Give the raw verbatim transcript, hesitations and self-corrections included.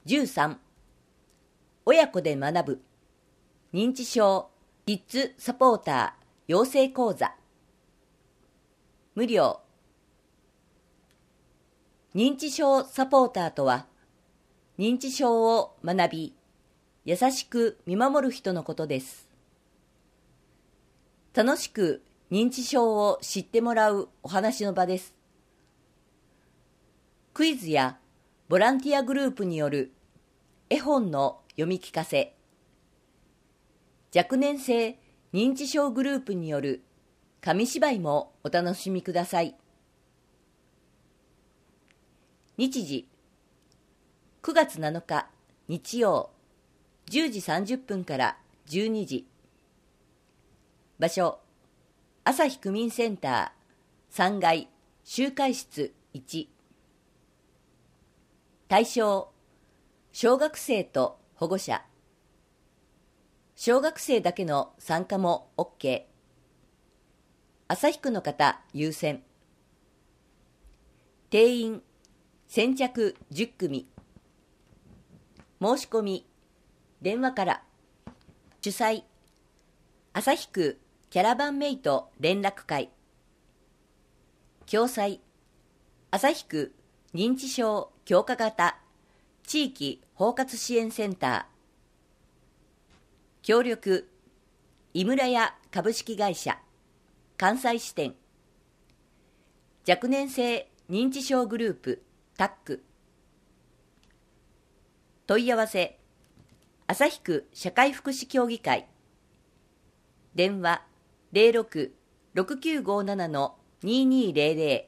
じゅうさん、親子で学ぶ認知症キッズサポーター養成講座。無料。認知症サポーターとは、認知症を学び、優しく見守る人のことです。楽しく認知症を知ってもらうお話の場です。クイズやボランティアグループによる絵本の読み聞かせ、若年性認知症グループによる紙芝居もお楽しみください。日時くがつなのか日曜じゅうじさんじゅっぷんからじゅうにじ。場所朝日区民センターさんがい集会室いち。対象小学生と保護者。小学生だけの参加も OK。 旭区の方優先。定員先着じゅっくみ。申し込み電話から。主催旭区キャラバンメイト連絡会。共催旭区認知症強化型地域包括支援センター。協力井村屋株式会社関西支店。若年性認知症グループタック。問い合わせ旭区社会福祉協議会。電話 ゼロろく ろくきゅうごなな にーにーゼロゼロ